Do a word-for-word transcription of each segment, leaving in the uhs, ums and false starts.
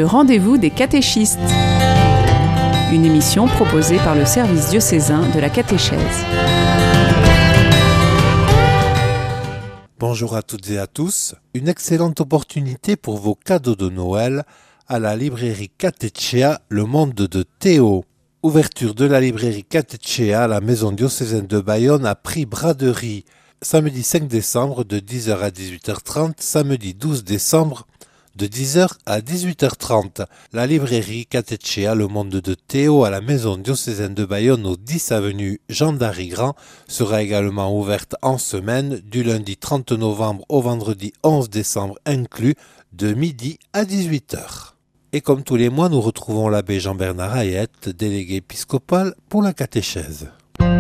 Le rendez-vous des catéchistes. Une émission proposée par le service diocésain de la catéchèse. Bonjour à toutes et à tous. Une excellente opportunité pour vos cadeaux de Noël à la librairie Catechea, le monde de Théo. Ouverture de la librairie Catechea à la maison diocésaine de Bayonne à prix braderie. Samedi cinq décembre de dix heures à dix-huit heures trente, samedi douze décembre de dix heures à dix-huit heures trente. La librairie Catechea, le monde de Théo à la maison diocésaine de Bayonne au dix avenue Jean d'Arry-Grand sera également ouverte en semaine du lundi trente novembre au vendredi onze décembre inclus de midi à dix-huit heures. Et comme tous les mois, nous retrouvons l'abbé Jean-Bernard Hayette, délégué épiscopal pour la catéchèse.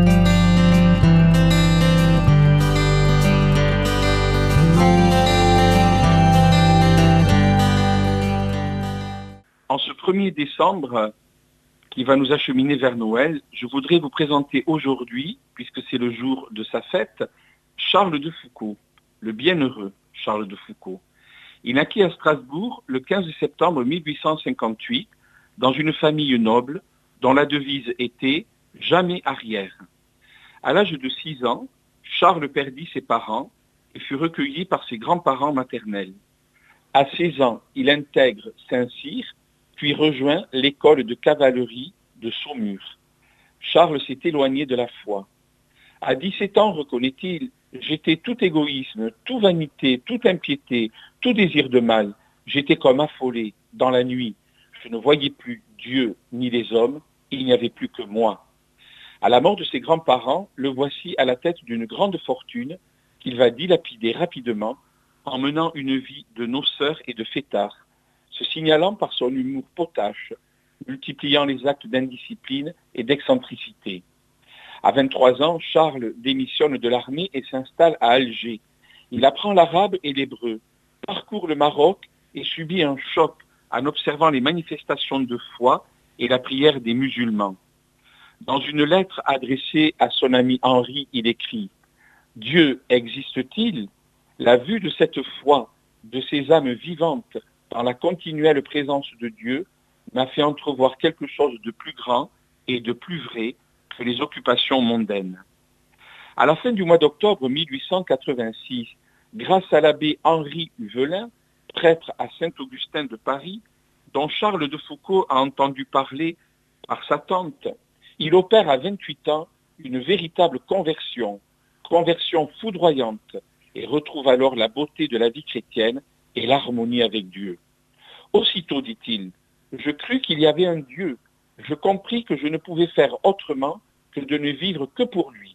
En ce premier décembre, qui va nous acheminer vers Noël, je voudrais vous présenter aujourd'hui, puisque c'est le jour de sa fête, Charles de Foucauld, le bienheureux Charles de Foucauld. Il naquit à Strasbourg le quinze septembre mille huit cent cinquante-huit, dans une famille noble, dont la devise était « jamais arrière ». À l'âge de six ans, Charles perdit ses parents et fut recueilli par ses grands-parents maternels. À seize ans, il intègre Saint-Cyr, puis rejoint l'école de cavalerie de Saumur. Charles s'est éloigné de la foi. À dix-sept ans, reconnaît-il, j'étais tout égoïsme, tout vanité, toute impiété, tout désir de mal. J'étais comme affolé, dans la nuit. Je ne voyais plus Dieu ni les hommes, il n'y avait plus que moi. À la mort de ses grands-parents, le voici à la tête d'une grande fortune qu'il va dilapider rapidement en menant une vie de noceur et de fêtard, se signalant par son humour potache, multipliant les actes d'indiscipline et d'excentricité. À vingt-trois ans, Charles démissionne de l'armée et s'installe à Alger. Il apprend l'arabe et l'hébreu, parcourt le Maroc et subit un choc en observant les manifestations de foi et la prière des musulmans. Dans une lettre adressée à son ami Henri, il écrit « Dieu existe-t-il ? La vue de cette foi, de ces âmes vivantes, dans la continuelle présence de Dieu, m'a fait entrevoir quelque chose de plus grand et de plus vrai que les occupations mondaines. » À la fin du mois d'octobre mille huit cent quatre-vingt-six, grâce à l'abbé Henri Huvelin, prêtre à Saint-Augustin de Paris, dont Charles de Foucauld a entendu parler par sa tante, il opère à vingt-huit ans une véritable conversion, conversion foudroyante, et retrouve alors la beauté de la vie chrétienne et l'harmonie avec Dieu. Aussitôt, dit-il, je crus qu'il y avait un Dieu. Je compris que je ne pouvais faire autrement que de ne vivre que pour lui.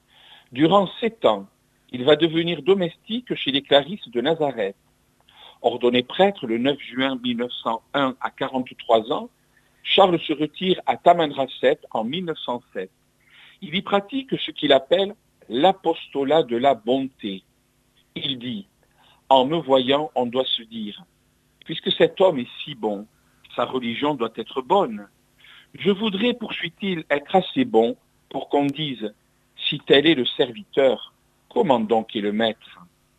Durant sept ans, il va devenir domestique chez les Clarisses de Nazareth. Ordonné prêtre le neuf juin mille neuf cent un à quarante-trois ans, Charles se retire à Tamanrasset en mille neuf cent sept. Il y pratique ce qu'il appelle l'apostolat de la bonté. Il dit « En me voyant, on doit se dire, puisque cet homme est si bon, sa religion doit être bonne. Je voudrais, poursuit-il, être assez bon pour qu'on dise, si tel est le serviteur, comment donc est le maître ?»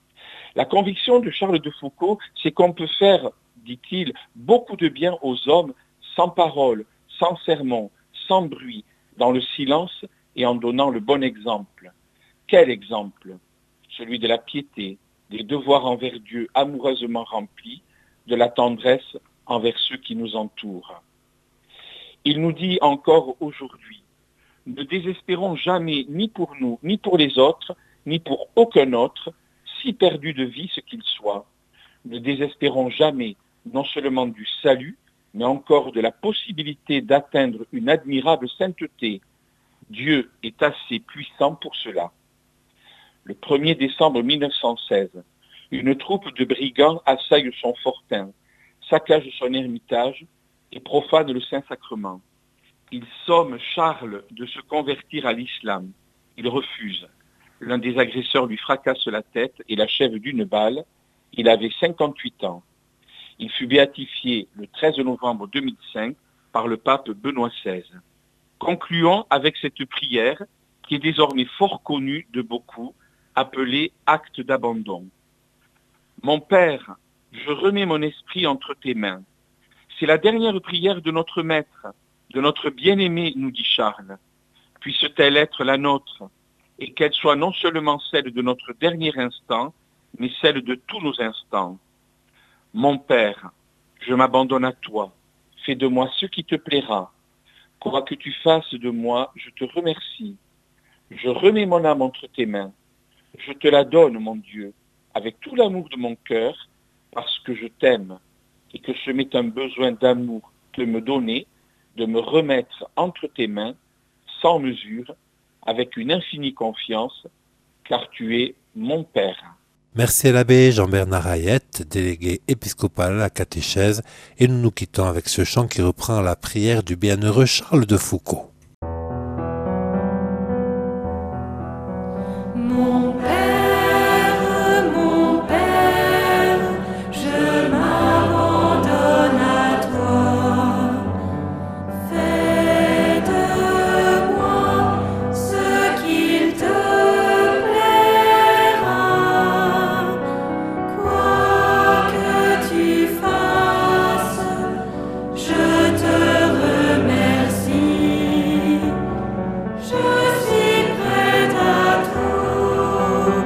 La conviction de Charles de Foucauld, c'est qu'on peut faire, dit-il, beaucoup de bien aux hommes sans parole, sans sermon, sans bruit, dans le silence et en donnant le bon exemple. Quel exemple ? Celui de la piété, des devoirs envers Dieu amoureusement remplis, de la tendresse envers ceux qui nous entourent. Il nous dit encore aujourd'hui, ne désespérons jamais ni pour nous, ni pour les autres, ni pour aucun autre, si perdu de vie ce qu'il soit. Ne désespérons jamais non seulement du salut, mais encore de la possibilité d'atteindre une admirable sainteté. Dieu est assez puissant pour cela. Le premier décembre mille neuf cent seize, une troupe de brigands assaille son fortin, saccage son ermitage et profane le Saint-Sacrement. Ils somment Charles de se convertir à l'islam. Il refuse. L'un des agresseurs lui fracasse la tête et l'achève d'une balle. Il avait cinquante-huit ans. Il fut béatifié le treize novembre deux mille cinq par le pape Benoît seize. Concluons avec cette prière qui est désormais fort connue de beaucoup, appelée acte d'abandon. Mon Père, je remets mon esprit entre tes mains. C'est la dernière prière de notre Maître, de notre bien-aimé, nous dit Charles. Puisse-t-elle être la nôtre, et qu'elle soit non seulement celle de notre dernier instant, mais celle de tous nos instants. Mon Père, je m'abandonne à toi, fais de moi ce qui te plaira. Quoi que tu fasses de moi, je te remercie. Je remets mon âme entre tes mains. Je te la donne, mon Dieu, avec tout l'amour de mon cœur, parce que je t'aime, et que ce m'est un besoin d'amour de me donner, de me remettre entre tes mains, sans mesure, avec une infinie confiance, car tu es mon Père. Merci à l'abbé Jean-Bernard Hayette, délégué épiscopal à la catéchèse, et nous nous quittons avec ce chant qui reprend la prière du bienheureux Charles de Foucauld. Mon Père, mon Père, je m'abandonne à toi. Fais de moi ce qu'il te plaira. Quoi que tu fasses, je te remercie. Je suis prête à tout.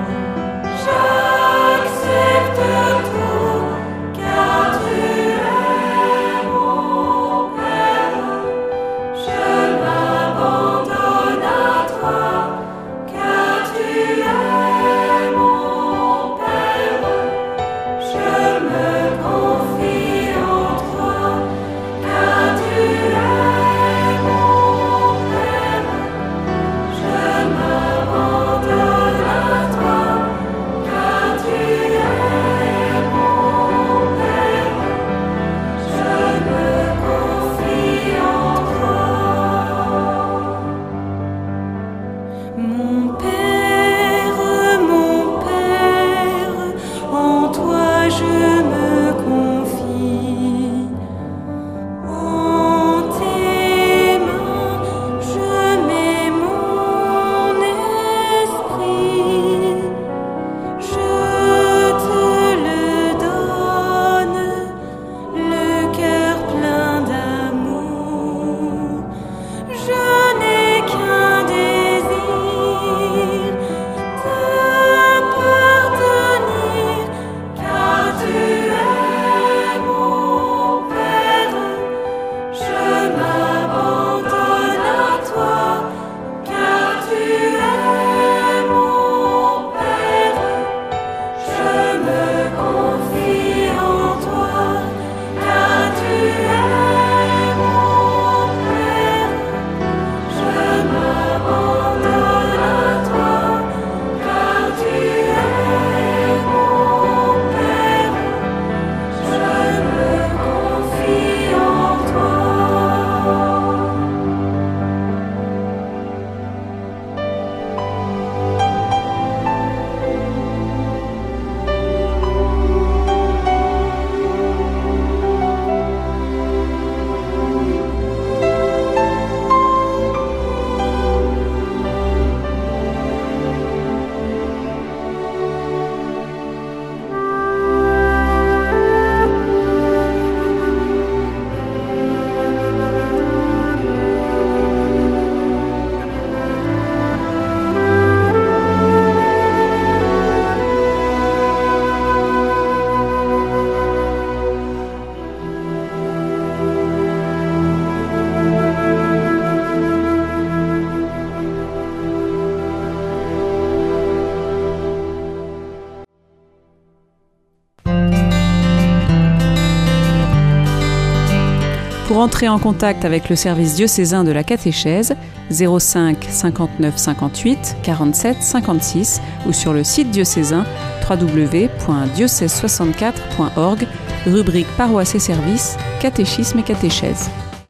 J'accepte tout, car tu es mon Père. Je m'abandonne à toi, car tu es mon Père. Je me confie en toi, car tu es mon Père. Je m'abandonne à toi, car tu es mon Père. Je me confie en toi. Mon Père, mon Père, en toi je me confie. En tes mains, je mets mon esprit. Je te le donne, le cœur plein d'amour. Je n'ai qu'un désir, t'appartenir, car tu es mon Père. Je m'abandonne à toi, car tu es mon Père. Je me confie en toi, car tu es mon Père. Je m'abandonne à toi, car tu es mon Père. Je me confie en toi. Pour entrer en contact avec le service diocésain de la catéchèse, zéro cinq cinquante-neuf cinquante-huit quarante-sept cinquante-six ou sur le site diocésain w w w point diocèse soixante-quatre point org, rubrique paroisse et services, catéchisme et catéchèse.